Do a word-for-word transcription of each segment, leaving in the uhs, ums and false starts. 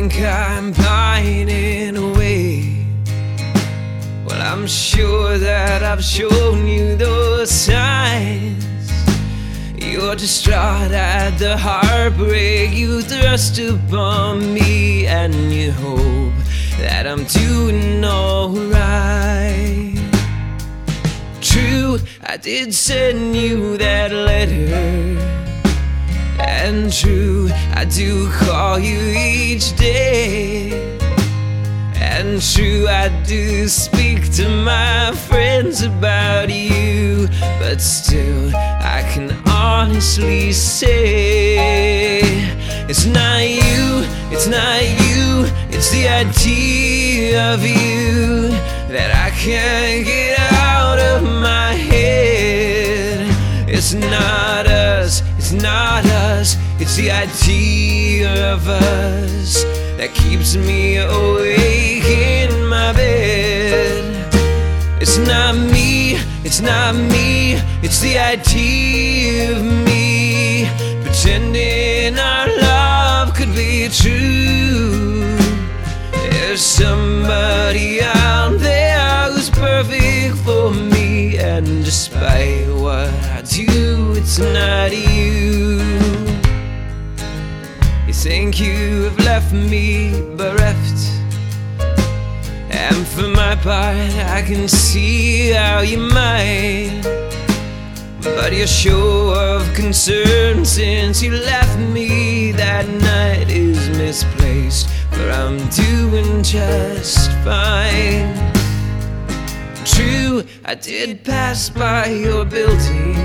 think I'm pining away. Well, I'm sure that I've shown you those signs. You're distraught at the heartbreak you thrust upon me, and you hope that I'm doing alright. True, I did send you that letter, and true, I do call you each day. And true, I do speak to my friends about you, but still, I can honestly say it's not you, it's not you, it's the idea of you that I can't get out of my head. It's not us, it's not us, it's the idea of us that keeps me awake in my bed. It's not me, it's not me, it's the idea of me pretending our love could be true. There's somebody out there who's perfect for me, and despite what I do, it's not you. You think you have left me bereft, and for my part I can see how you might. But your show of concern since you left me that night is misplaced, for I'm doing just fine. True, I did pass by your building,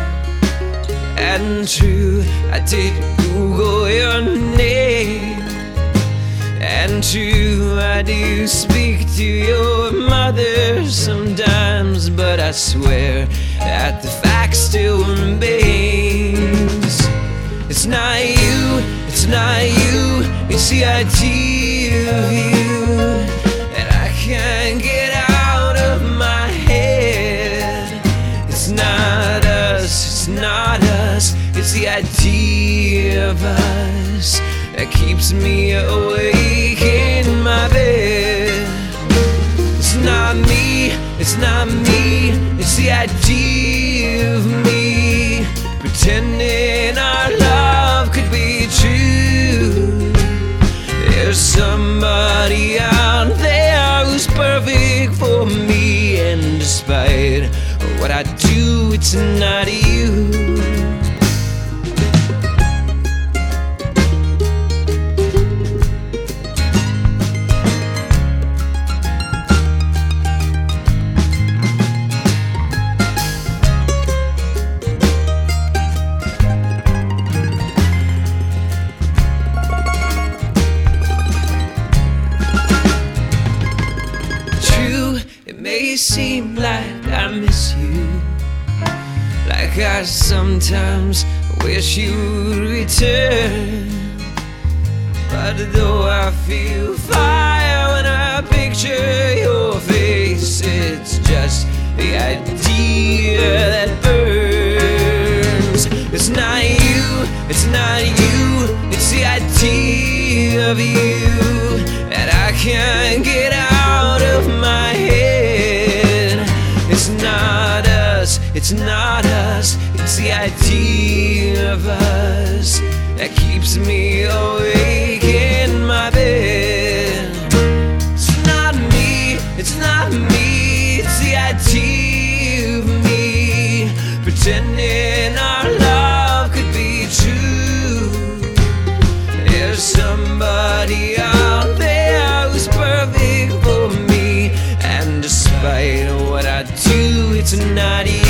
and true, I did Google your name. And true, I do speak to your mother sometimes, but I swear that the fact still remains. It's not you, it's not you, it's the idea of you that I can't get out of my head. It's not us, it's not us, it's the idea of us that keeps me awake in my bed. It's not me, it's not me, it's the idea of me pretending our love could be true. There's somebody out there who's perfect for me, and despite what I do, it's not you. It may seem like I miss you, like I sometimes wish you'd return. But though I feel fire when I picture your face, it's just the idea that burns. It's not you, it's not you, it's the idea of you that I can't get out of my head. It's not us, it's not us, it's the idea of us that keeps me awake in my bed. It's not me, it's not me, it's the idea of me pretending our love could be true. There's somebody out there who's perfect for me, and despite what I do, it's not easy.